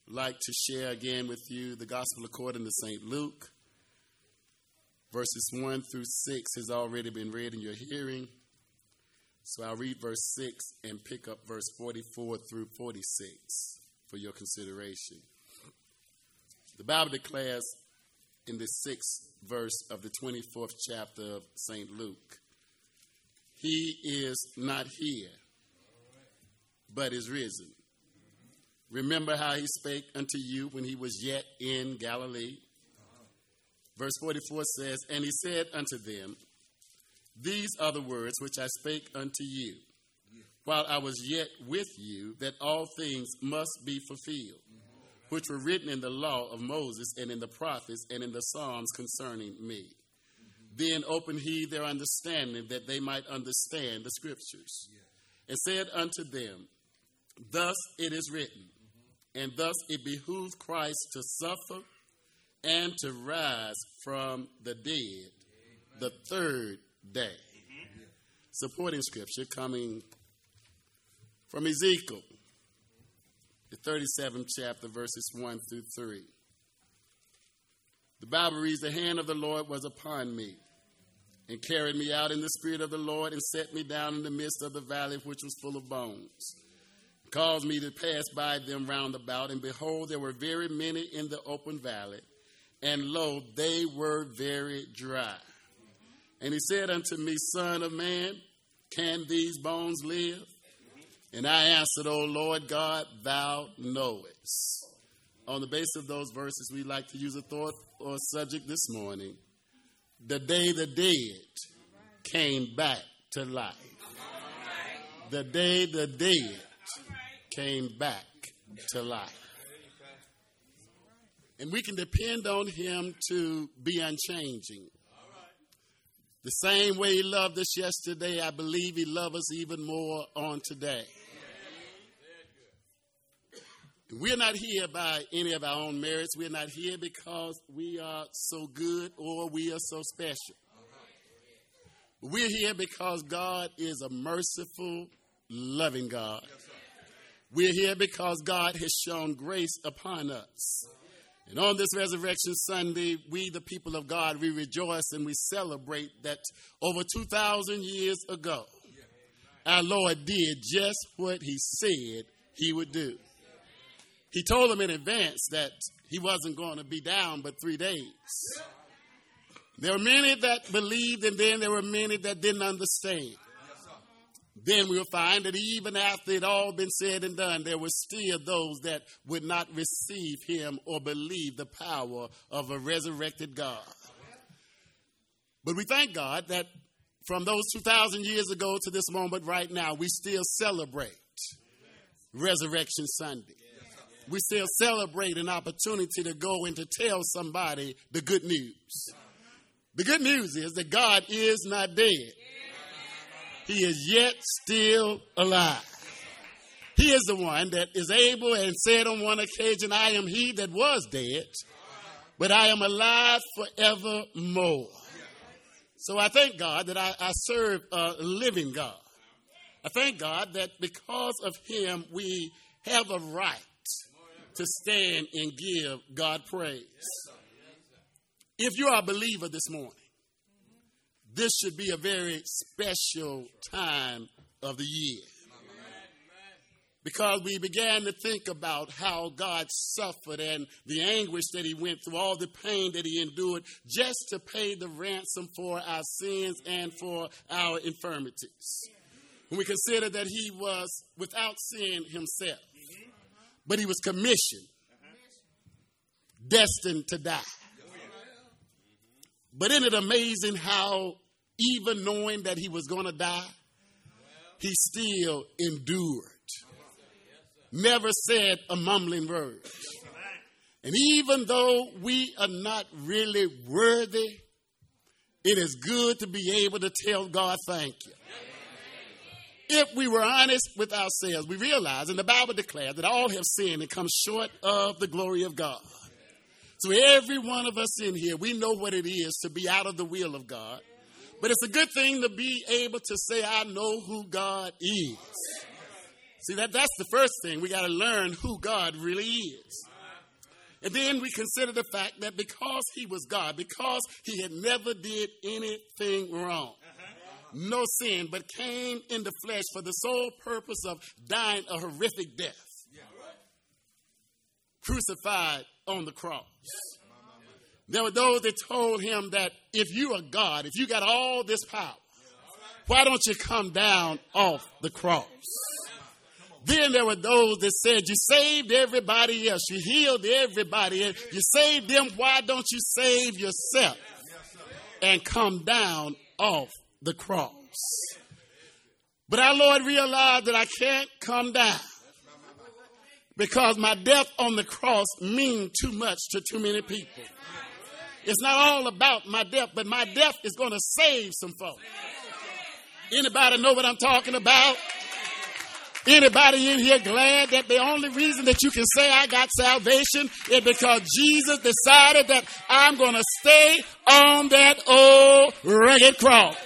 like to share again with you the gospel according to St. Luke. Verses 1 through 6 has already been read in your hearing. So I'll read verse 6 and pick up verse 44 through 46 for your consideration. The Bible declares in the 6th verse of the 24th chapter of St. Luke, "He is not here, but is risen. Remember how he spake unto you when he was yet in Galilee." Verse 44 says, "And he said unto them, These are the words which I spake unto you, while I was yet with you, that all things must be fulfilled, which were written in the law of Moses and in the prophets and in the Psalms concerning me. Then opened he their understanding, that they might understand the scriptures. And said unto them, Thus it is written, and thus it behooved Christ to suffer and to rise from the dead the third day." Supporting scripture coming from Ezekiel, the 37th chapter, verses 1 through 3. The Bible reads, "The hand of the Lord was upon me, and carried me out in the spirit of the Lord, and set me down in the midst of the valley which was full of bones. Caused me to pass by them round about, and behold, there were very many in the open valley, and lo, they were very dry. And he said unto me, Son of man, can these bones live? And I answered, O Lord God, thou knowest." On the basis of those verses, we'd like to use a thought or subject this morning. The day the dead came back to life. The day the dead came back to life. And we can depend on him to be unchanging. The same way he loved us yesterday, I believe he loves us even more on today. We're not here by any of our own merits. We're not here because we are so good or we are so special. We're here because God is a merciful, loving God. We're here because God has shown grace upon us. And on this Resurrection Sunday, we, the people of God, we rejoice and we celebrate that over 2,000 years ago, our Lord did just what he said he would do. He told them in advance that he wasn't going to be down but 3 days. There were many that believed, and then there were many that didn't understand. Then we'll find that even after it all been said and done, there were still those that would not receive him or believe the power of a resurrected God. But we thank God that from those 2,000 years ago to this moment right now, we still celebrate Resurrection Sunday. We still celebrate an opportunity to go and to tell somebody the good news. The good news is that God is not dead. He is yet still alive. He is the one that is able and said on one occasion, I am he that was dead, but I am alive forevermore. So I thank God that I serve a living God. I thank God that because of him, we have a right to stand and give God praise. If you are a believer this morning, this should be a very special time of the year. Because we began to think about how God suffered and the anguish that he went through, all the pain that he endured just to pay the ransom for our sins and for our infirmities. When we consider that he was without sin himself, but he was commissioned, destined to die. But isn't it amazing how even knowing that he was going to die, he still endured. Never said a mumbling word. And even though we are not really worthy, it is good to be able to tell God thank you. If we were honest with ourselves, we realize, and the Bible declares, that all have sinned and come short of the glory of God. So every one of us in here, we know what it is to be out of the will of God. But it's a good thing to be able to say, I know who God is. See, that's the first thing. We got to learn who God really is. And then we consider the fact that because he was God, because he had never did anything wrong, no sin, but came in the flesh for the sole purpose of dying a horrific death, crucified on the cross. There were those that told him that if you are God, if you got all this power, why don't you come down off the cross? Then there were those that said, you saved everybody else. You healed everybody else. You saved them. Why don't you save yourself and come down off the cross? But our Lord realized that I can't come down because my death on the cross means too much to too many people. It's not all about my death, but my death is going to save some folks. Anybody know what I'm talking about? Anybody in here glad that the only reason that you can say I got salvation is because Jesus decided that I'm going to stay on that old rugged cross?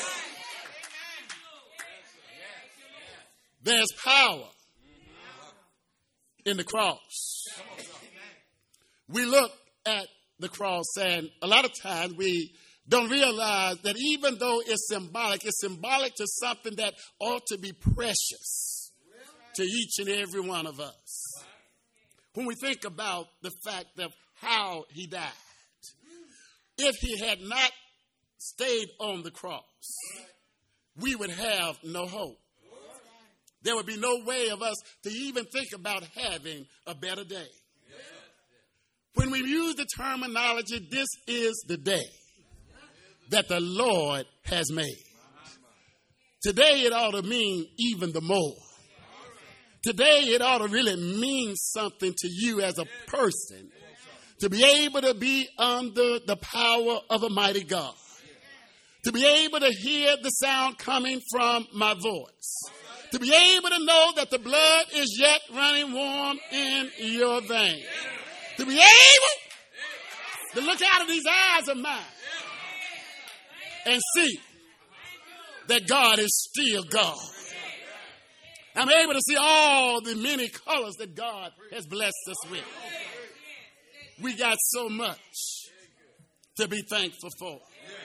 There's power in the cross. We look at the cross, and a lot of times we don't realize that even though it's symbolic to something that ought to be precious to each and every one of us. When we think about the fact of how he died, if he had not stayed on the cross, we would have no hope. There would be no way of us to even think about having a better day. When we use the terminology, this is the day that the Lord has made. Today it ought to mean even the more. Today it ought to really mean something to you as a person, to be able to be under the power of a mighty God, to be able to hear the sound coming from my voice, to be able to know that the blood is yet running warm in your veins, to be able to look out of these eyes of mine and see that God is still God. I'm able to see all the many colors that God has blessed us with. We got so much to be thankful for.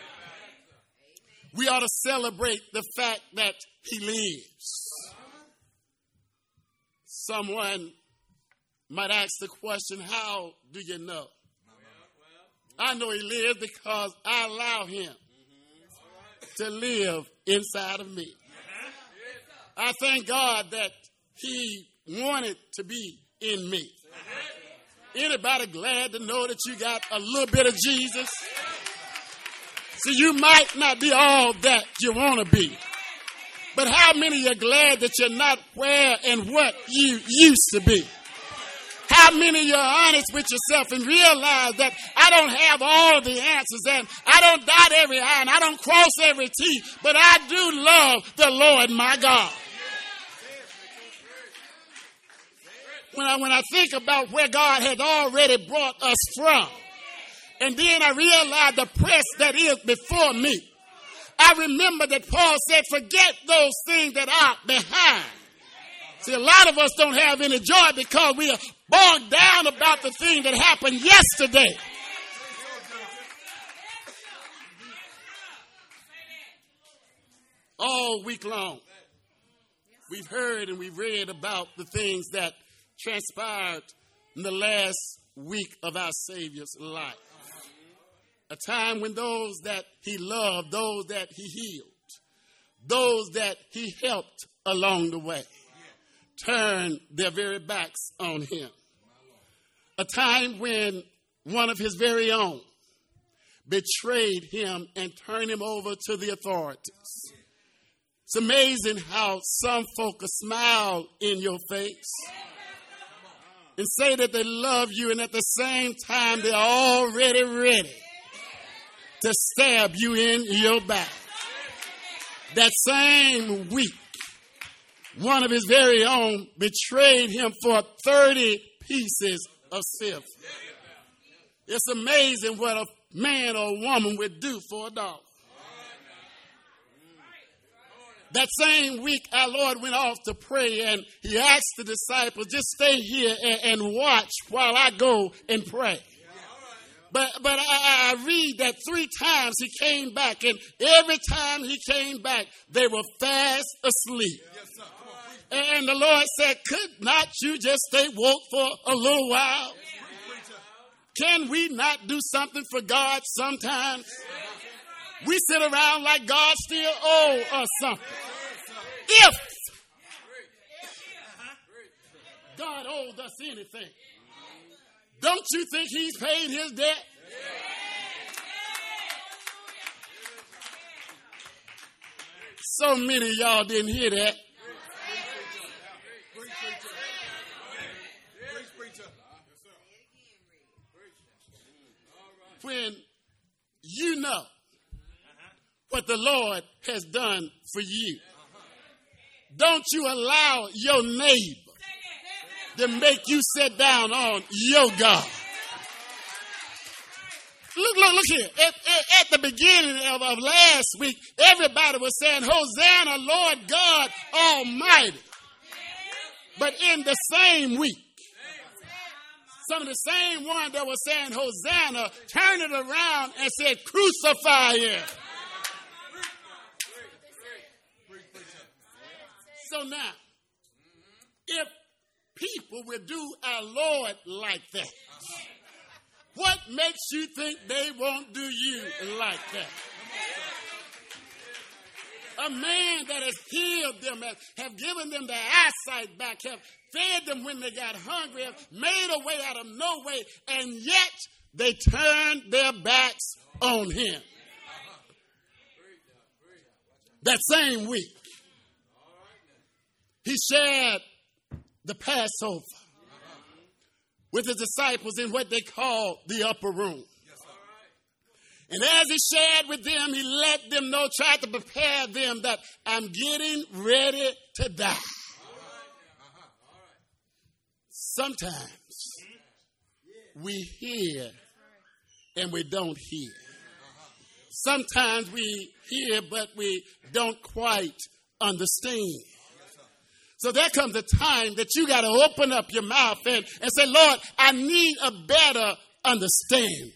We ought to celebrate the fact that he lives. Someone might ask the question, how do you know? I know he lives because I allow him to live inside of me. I thank God that he wanted to be in me. Anybody glad to know that you got a little bit of Jesus? See, you might not be all that you want to be. But how many are glad that you're not where and what you used to be? How many are honest with yourself and realize that I don't have all the answers and I don't dot every I and I don't cross every T, but I do love the Lord my God. When I think about where God has already brought us from, and then I realize the press that is before me, I remember that Paul said, forget those things that are behind. See, a lot of us don't have any joy because we are bogged down about the thing that happened yesterday. All week long, we've heard and we've read about the things that transpired in the last week of our Savior's life. A time when those that he loved, those that he healed, those that he helped along the way, turned their very backs on him. A time when one of his very own betrayed him and turned him over to the authorities. It's amazing how some folk smile in your face and say that they love you, and at the same time they're already ready to stab you in your back. That same week, one of his very own betrayed him for 30 pieces of silver. It's amazing what a man or woman would do for a dog. That same week, our Lord went off to pray, and he asked the disciples, just stay here and watch while I go and pray. But I read that 3 times he came back, and every time he came back, they were fast asleep. And the Lord said, could not you just stay woke for a little while? Can we not do something for God sometimes? We sit around like God still owes us something. If God owed us anything, don't you think he's paid his debt? So many of y'all didn't hear that. When you know what the Lord has done for you, don't you allow your neighbor to make you sit down on your God. Look here. At the beginning of last week, everybody was saying, Hosanna, Lord God Almighty. But in the same week, some of the same one that was saying Hosanna turned it around and said, crucify him. So now, if people will do our Lord like that, what makes you think they won't do you like that? A man that has healed them, have given them their eyesight back, have fed them when they got hungry, have made a way out of no way, and yet they turned their backs on him. That same week, he shared the Passover with his disciples in what they call the upper room. And as he shared with them, he let them know, tried to prepare them that I'm getting ready to die. Sometimes we hear and we don't hear. Sometimes we hear, but we don't quite understand. So there comes a time that you got to open up your mouth and say, Lord, I need a better understanding.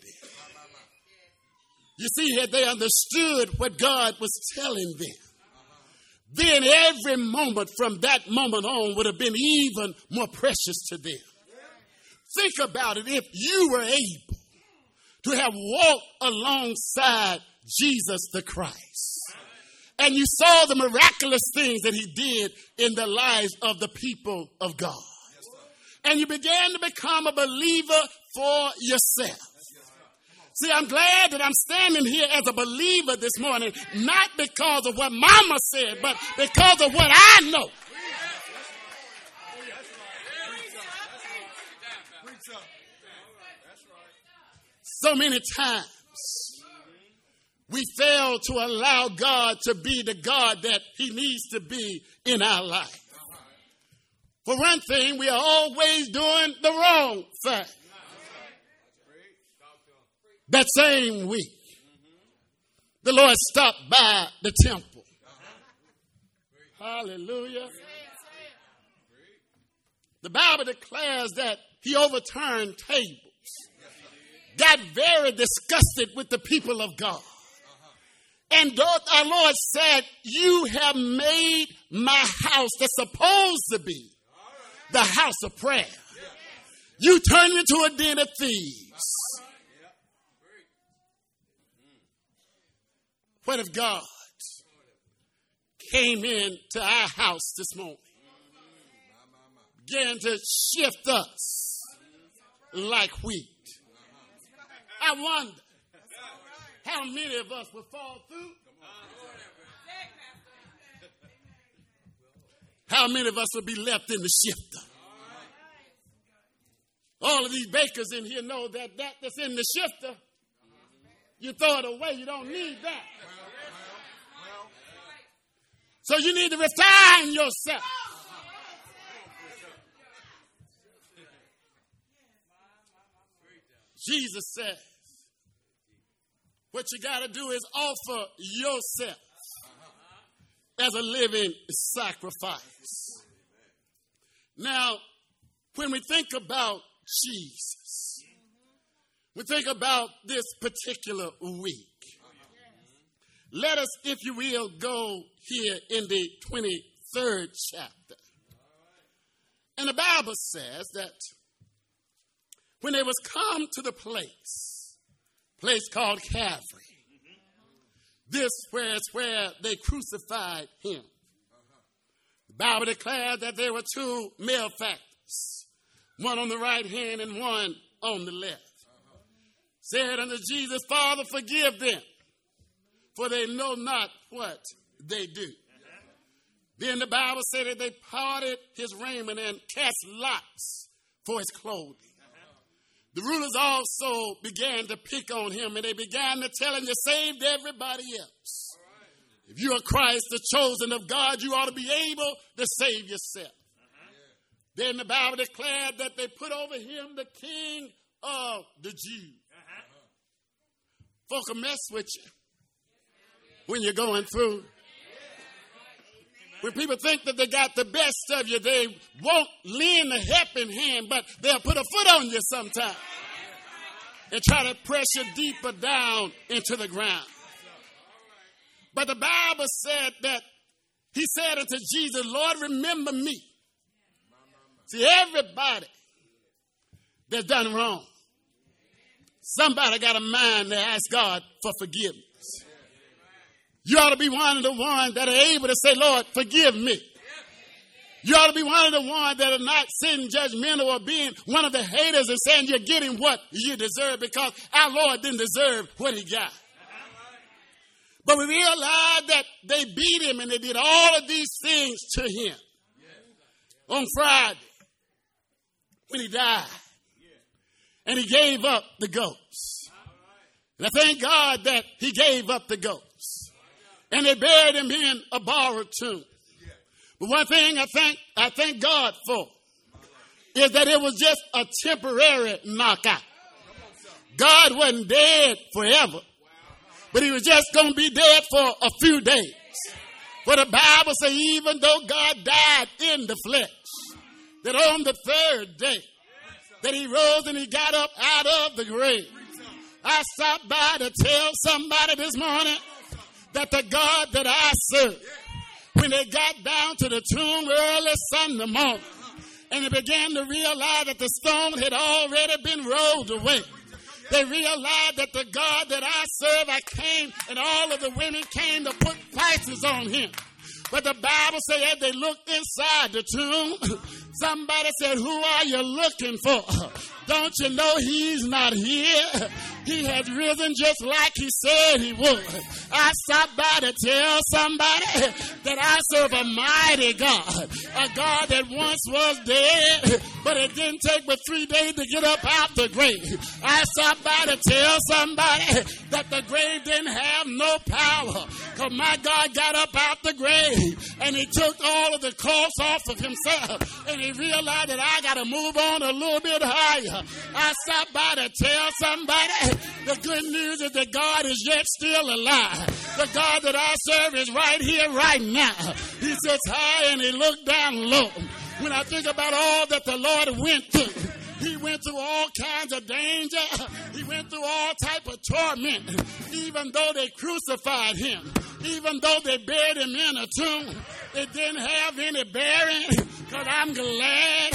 You see, had they understood what God was telling them, then every moment from that moment on would have been even more precious to them. Think about it. If you were able to have walked alongside Jesus the Christ, and you saw the miraculous things that he did in the lives of the people of God, and you began to become a believer for yourself. See, I'm glad that I'm standing here as a believer this morning, not because of what Mama said, but because of what I know. So many times we fail to allow God to be the God that he needs to be in our life. For one thing, we are always doing the wrong thing. That same week, the Lord stopped by the temple. Hallelujah. The Bible declares that he overturned tables, got very disgusted with the people of God. And our Lord said, you have made my house that's supposed to be the house of prayer. You turned it into a den of thieves. What if God came into our house this morning, began to shift us like wheat? I wonder how many of us would fall through. How many of us would be left in the shifter? All of these bakers in here know that that's in the shifter, you throw it away. You don't need that. So you need to refine yourself. Jesus says, what you got to do is offer yourself as a living sacrifice. Now, when we think about Jesus, we think about this particular week. Let us, if you will, go here in the 23rd chapter. And the Bible says that when they was come to the place called Calvary, this was where they crucified him. The Bible declared that there were two malefactors, one on the right hand and one on the left. Said unto Jesus, Father, forgive them, for they know not what they do. Then the Bible said that they parted his raiment and cast lots for his clothing. The rulers also began to pick on him, and they began to tell him you saved everybody else. If you are Christ, the chosen of God, you ought to be able to save yourself. Then the Bible declared that they put over him the King of the Jews. Folk will mess with you when you're going through. When people think that they got the best of you, they won't lend a helping hand, but they'll put a foot on you sometime and try to press you deeper down into the ground. But the Bible said that he said unto Jesus, Lord, remember me. See, everybody that's done wrong, somebody got a mind to ask God for forgiveness. You ought to be one of the ones that are able to say, Lord, forgive me. You ought to be one of the ones that are not sitting judgmental or being one of the haters and saying you're getting what you deserve, because our Lord didn't deserve what he got. But we realized that they beat him and they did all of these things to him on Friday when he died. And he gave up the ghost. And I thank God that he gave up the ghost. And they buried him in a borrowed tomb. But one thing I thank God for is that it was just a temporary knockout. God wasn't dead forever, but he was just going to be dead for a few days. For the Bible says even though God died in the flesh, that on the third day, that he rose and he got up out of the grave. I stopped by to tell somebody this morning that the God that I serve, when they got down to the tomb early Sunday morning, and they began to realize that the stone had already been rolled away, they realized that the God that I serve, I came, and all of the women came to put prices on him. But the Bible said as they looked inside the tomb, somebody said, who are you looking for? Don't you know he's not here? He has risen just like he said he would. I stopped by to tell somebody that I serve a mighty God, a God that once was dead, but it didn't take but 3 days to get up out the grave. I stopped by to tell somebody that the grave didn't have no power, because my God got up out the grave and he took all of the clothes off of himself, and he realized that I got to move on a little bit higher. I stopped by to tell somebody the good news is that God is yet still alive. The God that I serve is right here, right now. He sits high and he looks down low. When I think about all that the Lord went through, he went through all kinds of danger. He went through all type of torment. Even though they crucified him, even though they buried him in a tomb, it didn't have any bearing, because I'm glad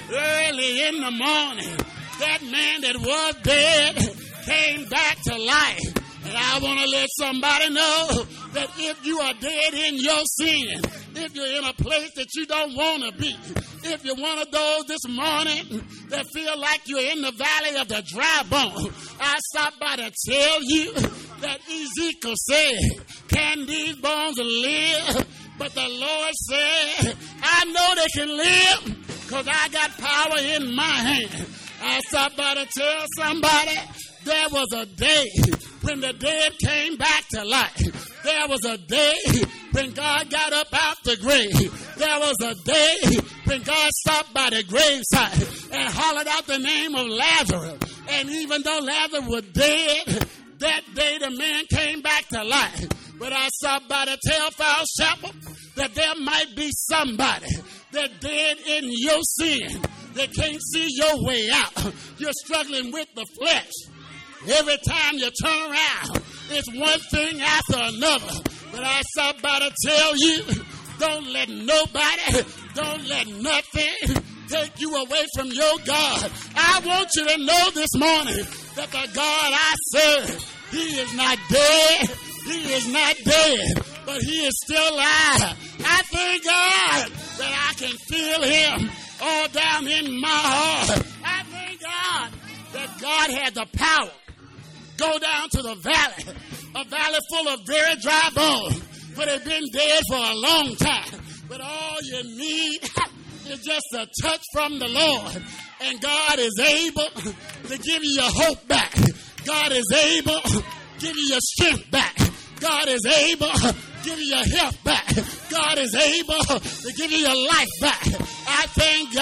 early in the morning that man that was dead came back to life. And I want to let somebody know that if you are dead in your sin, if you're in a place that you don't want to be, if you're one of those this morning that feel like you're in the valley of the dry bone, I stopped by to tell you that Ezekiel said, can these bones live? But the Lord said, I know they can live because I got power in my hand. I stopped by to tell somebody there was a day when the dead came back to life. There was a day when God got up out the grave. There was a day when God stopped by the graveside and hollered out the name of Lazarus. And even though Lazarus was dead, that day the man came back to life. But I stopped by to tell Falls Chapel that there might be somebody that dead in your sin, that can't see your way out. You're struggling with the flesh. Every time you turn around, it's one thing after another. But I stop by to tell you, don't let nobody, don't let nothing take you away from your God. I want you to know this morning that the God I serve, he is not dead. He is not dead, but he is still alive. I thank God that I can feel him all down in my heart. I thank God that God had the power. Go down to the valley, a valley full of very dry bones, but they've been dead for a long time. But all you need is just a touch from the Lord, and God is able to give you your hope back. God is able to give you your strength back. God is able to give you your health back. God is able to give you your life back. I thank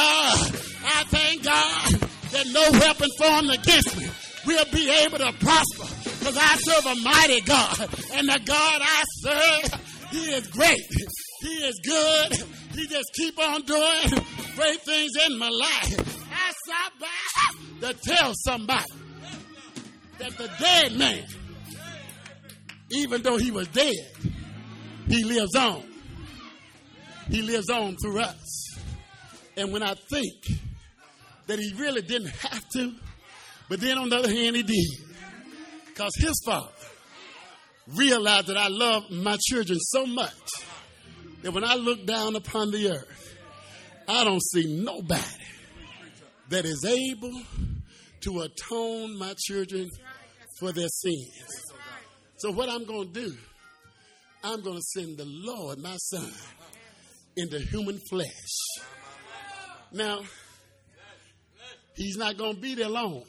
God that no weapon formed against me will be able to prosper, because I serve a mighty God, and the God I serve, he is great. He is good. He just keep on doing great things in my life. I stopped by to tell somebody that the dead man, even though he was dead, he lives on. He lives on through us. And when I think that he really didn't have to, but then on the other hand, he did. Because his father realized that I love my children so much that when I look down upon the earth, I don't see nobody that is able to atone my children for their sins. So what I'm going to do, I'm going to send the Lord, my son, into human flesh. Now, he's not going to be there long.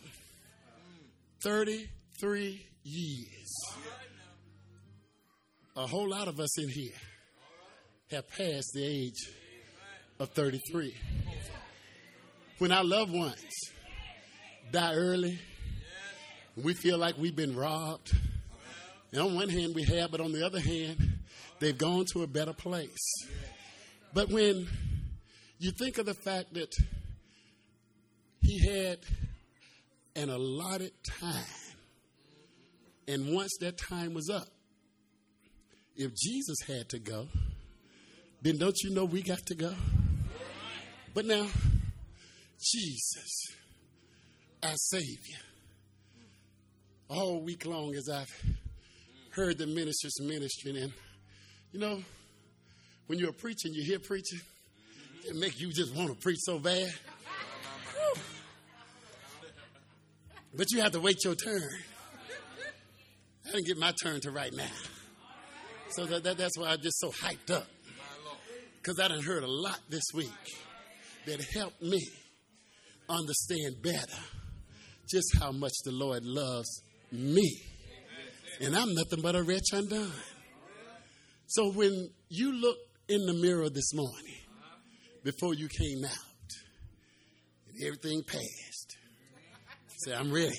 33 years. A whole lot of us in here have passed the age of 33. When our loved ones die early, we feel like we've been robbed. And on one hand we have, but on the other hand, they've gone to a better place. But when you think of the fact that he had an allotted time, and once that time was up, if Jesus had to go, then don't you know we got to go? But now, Jesus, our Savior, all week long as I've heard the ministers ministering, and you know, when you're preaching, you hear preaching, it makes you just want to preach so bad. Whew. But you have to wait your turn. I didn't get my turn to right now. So that's why I'm just so hyped up. Because I done heard a lot this week that helped me understand better just how much the Lord loves me. And I'm nothing but a wretch undone. So when you look in the mirror this morning, before you came out, and everything passed, say, I'm ready.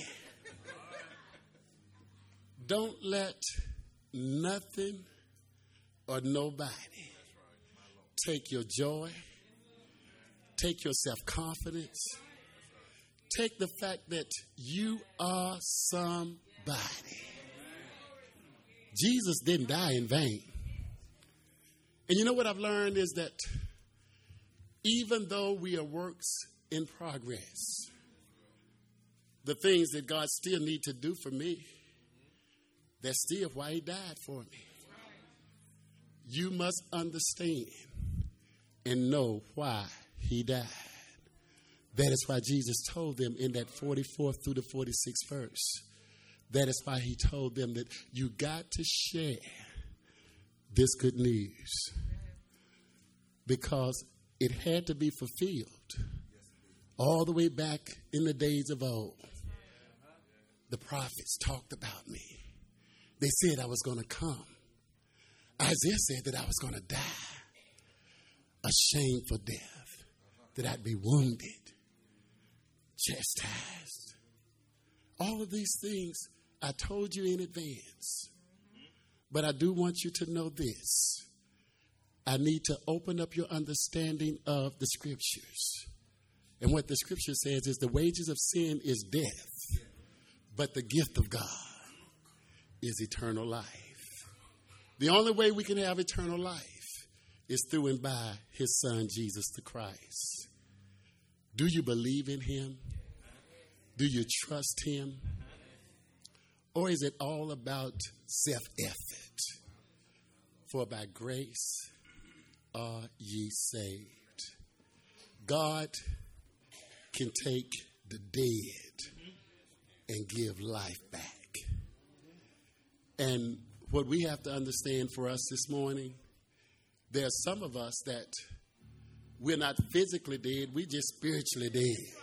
Don't let nothing or nobody take your joy, take your self-confidence, take the fact that you are somebody. Jesus didn't die in vain. And you know what I've learned is that even though we are works in progress, the things that God still needs to do for me, that's still why he died for me. You must understand and know why he died. That is why Jesus told them in that 44th through the 46th verse. That is why he told them that you got to share this good news. Because it had to be fulfilled all the way back in the days of old. The prophets talked about me. They said I was going to come. Isaiah said that I was going to die a shameful death, that I'd be wounded, chastised. All of these things I told you in advance. But I do want you to know this. I need to open up your understanding of the scriptures. And what the scripture says is the wages of sin is death, but the gift of God is eternal life. The only way we can have eternal life is through and by his son, Jesus the Christ. Do you believe in him? Do you trust him? Or is it all about self-effort? For by grace are ye saved. God can take the dead and give life back. And what we have to understand for us this morning, there are some of us that we're not physically dead, we're just spiritually dead.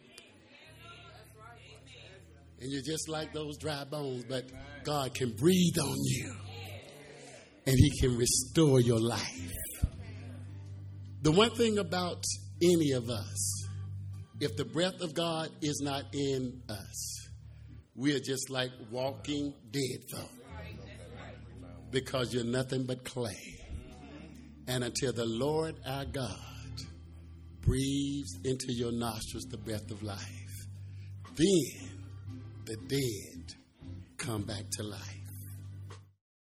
And you're just like those dry bones, but God can breathe on you and he can restore your life. The one thing about any of us, if the breath of God is not in us, we are just like walking dead folk, because you're nothing but clay. And until the Lord our God breathes into your nostrils the breath of life, then the dead come back to life.